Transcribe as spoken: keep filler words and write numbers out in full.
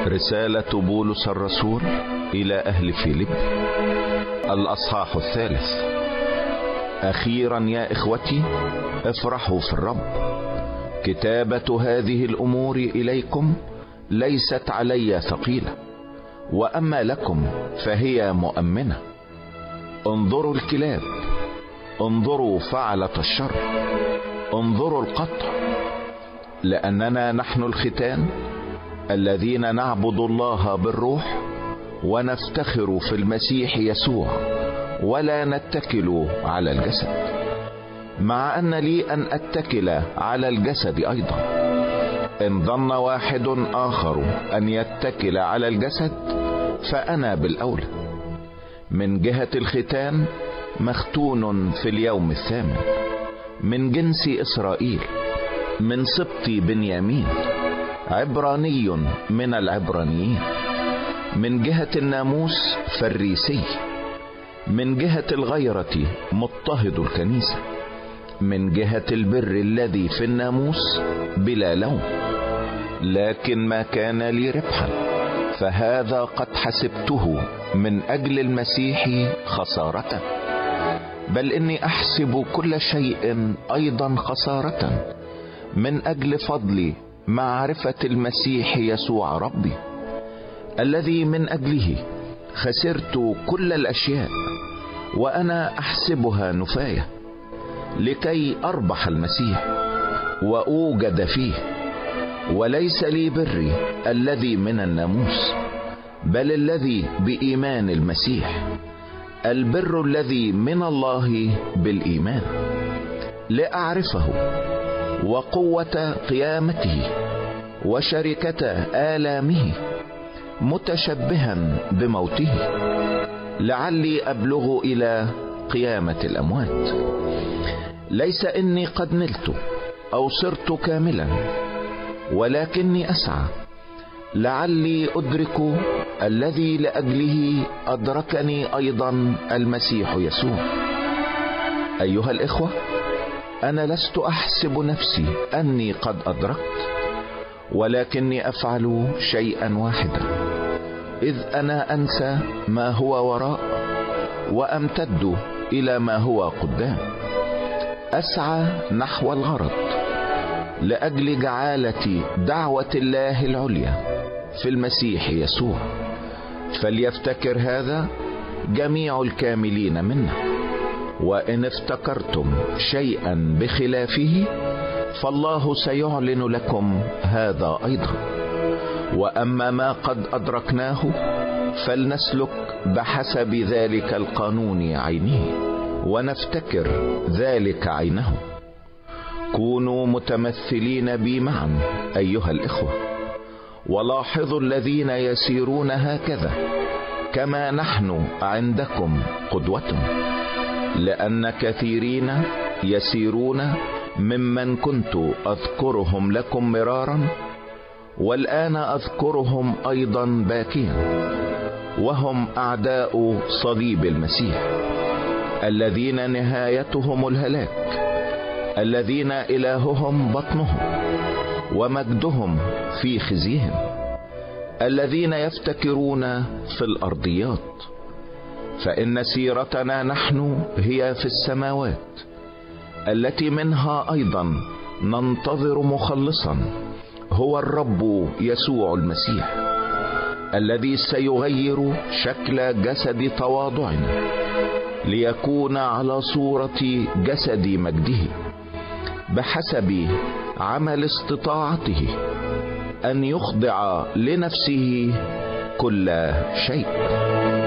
رسالة بولس الرسول إلى أهل فيليب، الأصحاح الثالث. أخيرا يا إخوتي افرحوا في الرب. كتابة هذه الأمور إليكم ليست علي ثقيلة، وأما لكم فهي مؤمنة. انظروا الكلاب، انظروا فعلة الشر، انظروا القطع، لأننا نحن الختان الذين نعبد الله بالروح ونفتخر في المسيح يسوع ولا نتكل على الجسد، مع أن لي أن أتكل على الجسد أيضا. إن ظن واحد آخر أن يتكل على الجسد فأنا بالأولى. من جهة الختان مختون في اليوم الثامن، من جنس إسرائيل، من سبط بنيامين، عبراني من العبرانيين، من جهة الناموس فريسي، من جهة الغيرة مضطهد الكنيسة، من جهة البر الذي في الناموس بلا لوم. لكن ما كان لي ربحا فهذا قد حسبته من أجل المسيح خسارة، بل إني أحسب كل شيء أيضا خسارة من أجل فضل معرفة المسيح يسوع ربي، الذي من أجله خسرت كل الأشياء وأنا أحسبها نفاية، لكي أربح المسيح وأوجد فيه، وليس لي بري الذي من الناموس، بل الذي بإيمان المسيح، البر الذي من الله بالإيمان، لأعرفه وقوة قيامته وشركة آلامه، متشبها بموته، لعلي أبلغ إلى قيامة الأموات. ليس إني قد نلت أو صرت كاملا، ولكني أسعى لعلي أدرك الذي لأجله أدركني أيضا المسيح يسوع. أيها الإخوة، أنا لست أحسب نفسي أني قد أدركت، ولكني أفعل شيئا واحدا، إذ أنا أنسى ما هو وراء وأمتد إلى ما هو قدام، أسعى نحو الغرض لأجل جعالة دعوة الله العليا في المسيح يسوع. فليفتكر هذا جميع الكاملين منا، وإن افتكرتم شيئا بخلافه فالله سيعلن لكم هذا أيضا. وأما ما قد أدركناه فلنسلك بحسب ذلك القانون عينه، ونفتكر ذلك عينه. كونوا متمثلين بي معا أيها الإخوة، ولاحظوا الذين يسيرون هكذا كما نحن عندكم قدوة، لأن كثيرين يسيرون ممن كنت أذكرهم لكم مرارا، والآن أذكرهم أيضا باكيا، وهم أعداء صليب المسيح، الذين نهايتهم الهلاك، الذين إلههم بطنهم ومجدهم في خزيهم، الذين يفتكرون في الأرضيات. فإن سيرتنا نحن هي في السماوات، التي منها أيضا ننتظر مخلصا، هو الرب يسوع المسيح، الذي سيغير شكل جسد تواضعنا ليكون على صورة جسد مجده، بحسب عمل استطاعته أن يخضع لنفسه كل شيء.